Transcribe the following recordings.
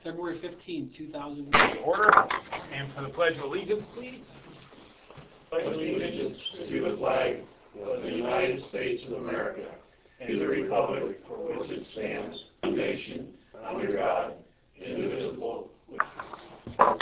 February 15, 2000. Order. Stand for the Pledge of Allegiance, please. Pledge allegiance to the flag of the United States of America and to the republic for which it stands, one nation, under God, indivisible. All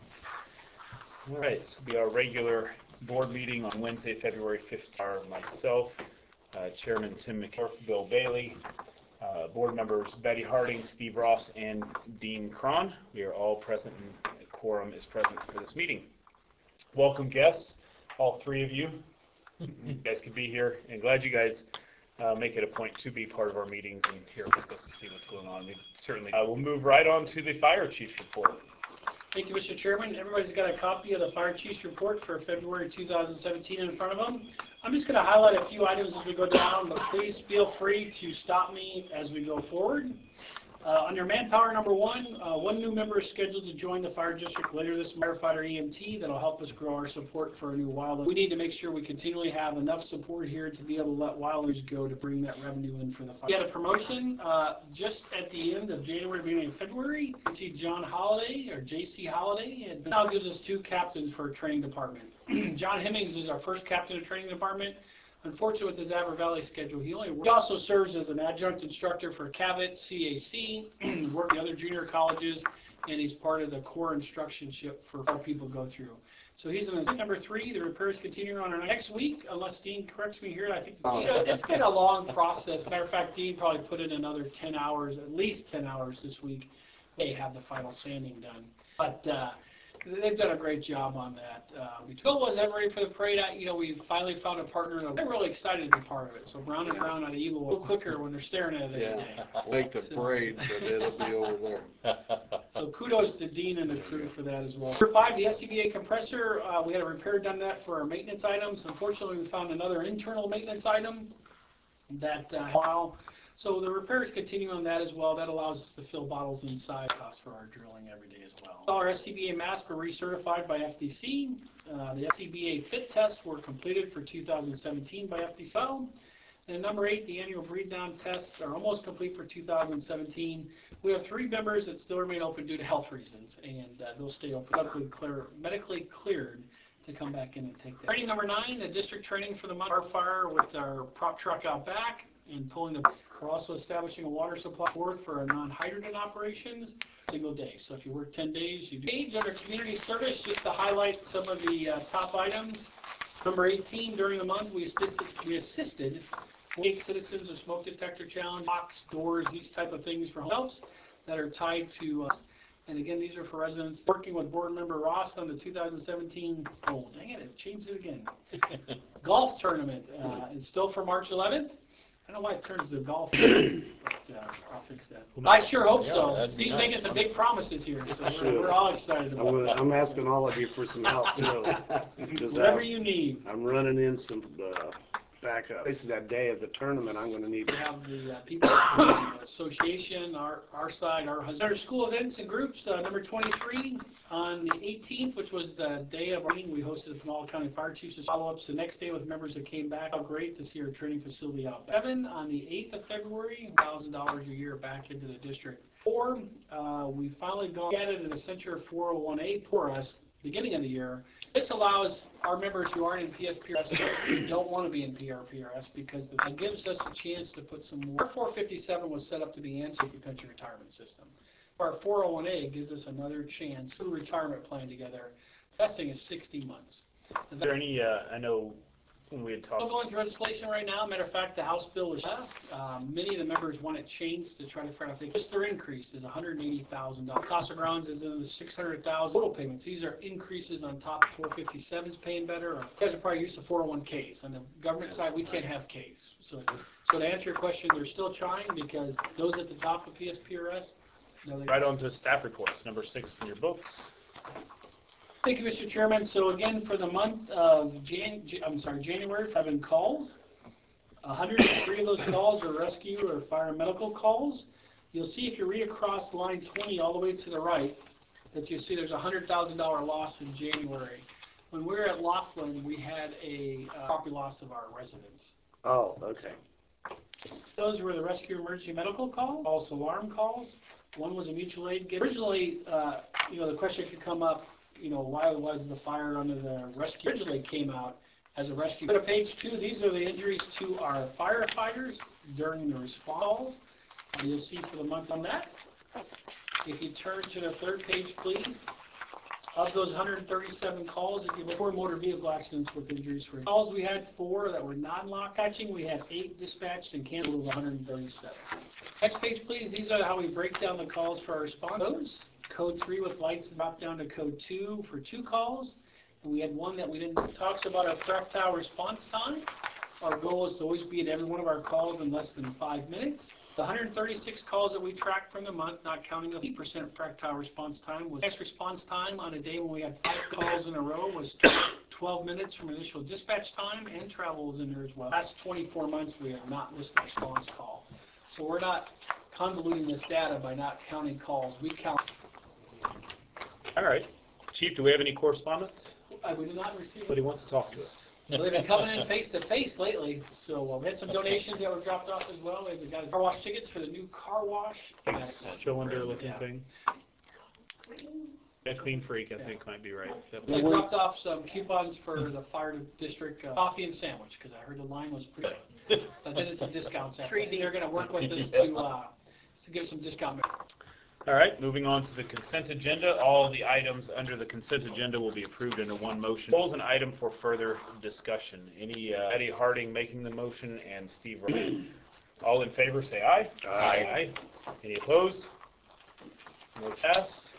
right, this will be our regular board meeting on Wednesday, February 15th. Myself, Chairman Tim McCarthy, Bill Bailey, board members Betty Harding, Steve Ross, and Dean Cron. We are all present, and a quorum is present for this meeting. Welcome guests, all three of you. You guys could be here, and glad you guys make it a point to be part of our meetings and here with us to see what's going on. We certainly we'll move right on to the fire chief's report. Thank you, Mr. Chairman. Everybody's got a copy of the fire chief's report for February 2017 in front of them. I'm just going to highlight a few items as we go down, but please feel free to stop me as we go forward. Under manpower number one new member is scheduled to join the fire district later this firefighter EMT. That'll help us grow our support for a new wildland. We need to make sure we continually have enough support here to be able to let wildlands go to bring that revenue in for the fire. We had a promotion just at the end of January, beginning of February. You can see John Holiday, or JC Holiday, and now gives us two captains for a training department. John Hemmings is our first captain of training department. Unfortunately, with his Avon Valley schedule, he also serves as an adjunct instructor for CAVIT, CAC, worked at other junior colleges, and he's part of the core instructionship for how people go through. So he's in number 3. The repairs continue on our next week, unless Dean corrects me here. I think it's been a long process. Matter of fact, Dean probably put in another 10 hours, at least 10 hours this week. They have the final sanding done. But they've done a great job on that. Bill wasn't ready for the parade. We finally found a partner. They're really excited to be part of it. So Brown and Brown out of Eagle a little quicker when they're staring at it every day. Make the parade, but it'll be over there. So kudos to Dean and the crew for that as well. Number 5, the SCBA compressor. We had a repair done that for our maintenance items. Unfortunately, we found another internal maintenance item that So the repairs continue on that as well. That allows us to fill bottles inside. Costs for our drilling every day as well. All our SCBA masks were recertified by FDC. The SCBA fit tests were completed for 2017 by FDC. And number 8, the annual breed down tests are almost complete for 2017. We have 3 members that still remain open due to health reasons, and they'll stay open, medically cleared to come back in and take that. Training number 9, the district training for the month of fire with our prop truck out back and pulling the. We're also establishing a water supply for our non-hydrogen operations, single day. So if you work 10 days, you do. Page under community service, just to highlight some of the top items. Number 18, during the month, we assisted 8 citizens with smoke detector challenge, locks, doors, these type of things for homes that are tied to. And again, these are for residents working with board member Ross on the 2017. Oh, dang it! It changed it again. Golf tournament. It's still for March 11th. I don't know why it turns to golf, but I'll fix that. I sure hope so. He's making some big promises here, so we're all excited about it. I'm asking all of you for some help, too. Whatever you need. I'm running in some backup. Basically, that day of the tournament, I'm going to need to have the people association, our side, our husband. Our school events and groups, number 23, on the 18th, which was the day of our meeting, we hosted the Pinal County Fire Chiefs follow-ups the next day with members that came back. How great to see our training facility out. 7, on the 8th of February, $1,000 a year back into the district. 4, we finally added an Accenture 401A for us beginning of the year. This allows our members who aren't in PSPRS, who don't want to be in PRPRS, because it gives us a chance to put some more. Our 457 was set up to be Safety Pension Retirement System. Our 401A gives us another chance to retirement plan together. Vesting is 60 months. Is there any, I know when we had talked. We're going through legislation right now. Matter of fact, the House bill is many of the members want it changed to try to figure out if just their increase is $180,000. Cost of grounds is in the $600,000 total payments. These are increases on top of 457s paying better. Or you guys are probably used to 401ks. On the government side, we can't have Ks. So to answer your question, they're still trying because those at the top of PSPRS. Right on to staff reports, number 6 in your books. Thank you, Mr. Chairman. So again, for the month of January, 7 calls. 103 of those calls are rescue or fire and medical calls. You'll see if you read across line 20 all the way to the right that you see there's a $100,000 loss in January. When we were at Laughlin, we had a property loss of our residents. Oh, okay. Those were the rescue emergency medical calls, false alarm calls, One was a mutual aid. Originally, the question could come up, why was the fire under the rescue? Originally came out as a rescue. Go to page 2. These are the injuries to our firefighters during the response. You'll see for the month on that. If you turn to the third page, please. Of those 137 calls, if you look for motor vehicle accidents with injuries for calls, we had 4 that were non-lock catching. We had 8 dispatched and canceled of 137. Next page, please. These are how we break down the calls for our response codes. Code 3 with lights dropped down to code 2 for 2 calls. And we had 1 that we didn't talk about our fractile response time. Our goal is to always be at every one of our calls in less than 5 minutes. The 136 calls that we tracked from the month, not counting the 8% fractile response time, was next response time on a day when we had 5 calls in a row was 12 minutes from initial dispatch time, and travel was in there as well. Last 24 months, we have not missed a response call. So we're not convoluting this data by not counting calls. We count. All right. Chief, do we have any correspondence? We did not receive. Somebody wants to talk to us. Well, they've been coming in face to face lately, so we had some donations that were dropped off as well. We got car wash tickets for the new car wash. Cylinder-looking thing. A Clean Freak, I think, might be right. They dropped off some coupons for the fire district coffee and sandwich, because I heard the line was pretty good. So then it's some discounts. They're going to work with us to give some discount. All right, moving on to the consent agenda. All the items under the consent agenda will be approved under one motion. Polls an item for further discussion. Eddie Harding making the motion and Steve Ryan. All in favor, say aye. Aye. Any opposed? Motion passed.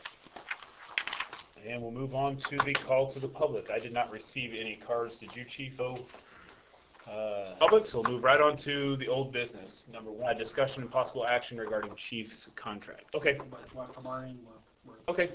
And we'll move on to the call to the public. I did not receive any cards. Did you, Chief? Public, so we'll move right on to the old business. Number 1, discussion and possible action regarding Chief's contract. Okay. But from our end, Okay.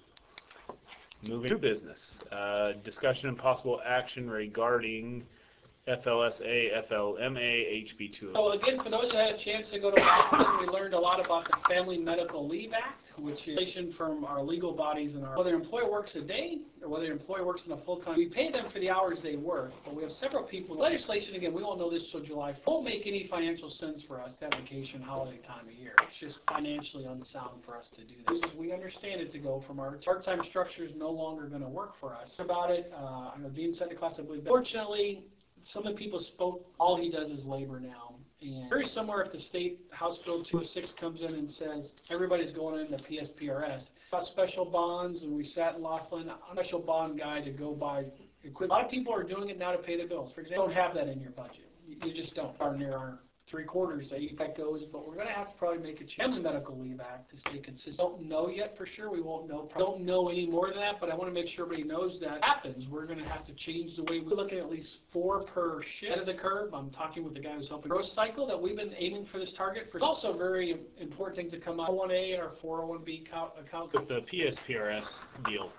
Moving to business. Discussion and possible action regarding FLSA, FLMA, HB2. So again, for those that had a chance to go to Washington, we learned a lot about the Family Medical Leave Act, which is from our legal bodies and whether an employee works a day or whether an employee works in a full-time. We pay them for the hours they work, but we have several people. Legislation, again, we won't know this till July. It won't make any financial sense for us to have vacation holiday time of year. It's just financially unsound for us to do this. As we understand it to go from our part-time structure is no longer going to work for us. About it, I know Dean said in class, I believe. Fortunately, some of the people spoke, all he does is labor now. And very similar if the state House Bill 206 comes in and says everybody's going into PSPRS. About special bonds, and we sat in Laughlin, I'm a special bond guy to go buy equipment. A lot of people are doing it now to pay their bills. For example, you don't have that in your budget. You just don't. Darn near our 3/4 that goes, but we're going to have to probably make a change. Family Medical Leave Act to stay consistent. Don't know yet for sure. We won't know. Don't know any more than that, but I want to make sure everybody knows that happens. We're going to have to change the way we're looking at least 4 per shift ahead of the curve. I'm talking with the guy who's helping growth cycle that we've been aiming for this target for. It's also a very important thing to come out. 401A and our 401B account. With the PSPRS deal,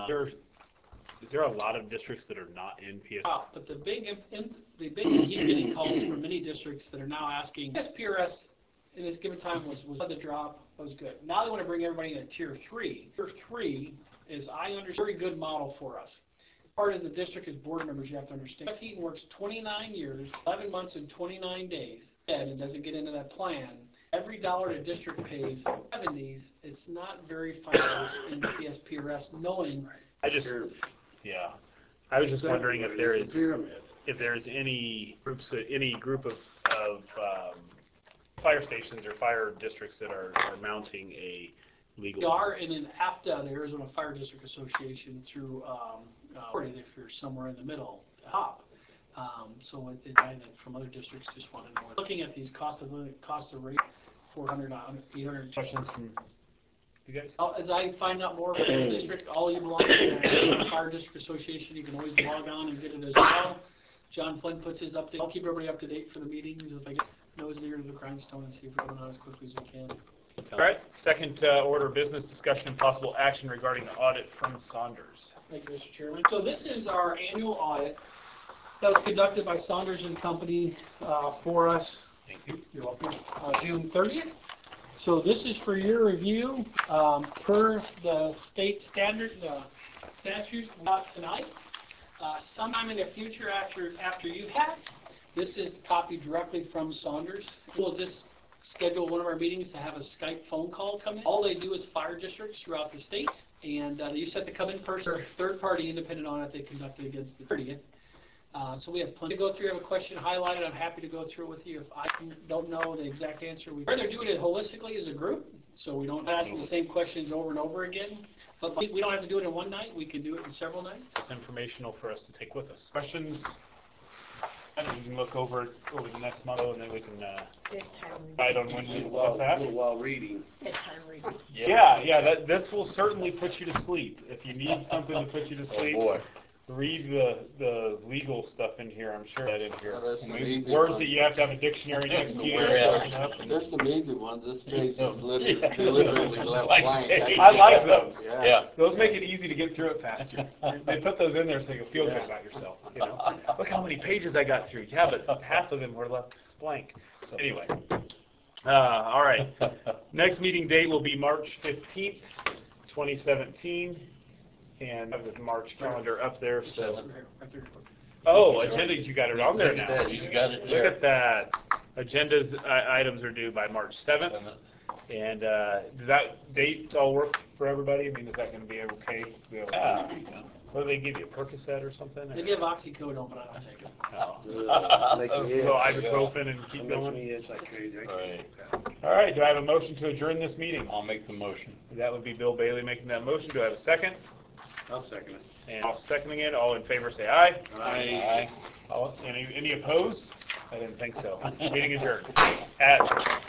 is there a lot of districts that are not in PSPRS? But the big he's getting calls from many districts that are now asking. PSPRS in this given time was the drop. Was good. Now they want to bring everybody into Tier 3. Tier 3 is, I understand, a very good model for us. Part as the district as board members, you have to understand. Jeff Heaton works 29 years, 11 months and 29 days, and it doesn't get into that plan. Every dollar the district pays, 70s, it's not very financial in PSPRS, knowing. Yeah, I was just wondering if there's any group of fire stations or fire districts that are mounting a legal. We are in an AFTA, the Arizona Fire District Association, through if you're somewhere in the middle, top. So I think from other districts just wanted more. Looking at these cost of rate, 400, 800. Questions from you guys? As I find out more about the district, all you belong to the Fire District Association, you can always log on and get it as well. John Flynn puts his update. I'll keep everybody up to date for the meetings if I get nose near to the grindstone and see if we're going on as quickly as we can. All right, second order of business, discussion and possible action regarding the audit from Saunders. Thank you, Mr. Chairman. So this is our annual audit that was conducted by Saunders and Company for us. Thank you. You're welcome. June 30th. So this is for your review per the state standard statutes. Not tonight. Sometime in the future after you've had. This is copied directly from Saunders. We'll just schedule one of our meetings to have a Skype phone call come in. All they do is fire districts throughout the state, and they used to have to come in person, or third-party independent audit they conducted against the 30th. So we have plenty to go through. I have a question highlighted. I'm happy to go through it with you. If I don't know the exact answer, we'd rather do it holistically as a group, so we don't ask the same questions over and over again. But we don't have to do it in one night. We can do it in several nights. It's informational for us to take with us. Questions? And we can look over it over the next month, and then we can decide on when we, what's A that? little while reading. Bedtime reading. Yeah, this will certainly put you to sleep. If you need something to put you to sleep, boy. read the legal stuff in here. I'm sure that in here. Oh, there's some easy Words ones. that you have to have a dictionary next to you. There's some easy ones. This page is deliberately left blank. I like those. Yeah. Those make it easy to get through it faster. They put those in there so you feel good about yourself. You know, look how many pages I got through. Yeah, but half of them were left blank. So anyway, all right. Next meeting date will be March 15th, 2017, and I have the March calendar up there. So, oh, agenda, you got it on there now. He's got it Look there. at that. Agendas items are due by March 7th. And does that date all work for everybody? I mean, is that going to be okay? Yeah. What do they give you, Percocet or something? They give oxycodone, but I don't take it. Oh. Make A me itch. little ibuprofen and keep It makes going? me itch like crazy. I can't Right. take that. All right, do I have a motion to adjourn this meeting? I'll make the motion. That would be Bill Bailey making that motion. Do I have a second? I'll second it. And I'll seconding it. All in favor, say aye. Aye. Any opposed? I didn't think so. Meeting adjourned at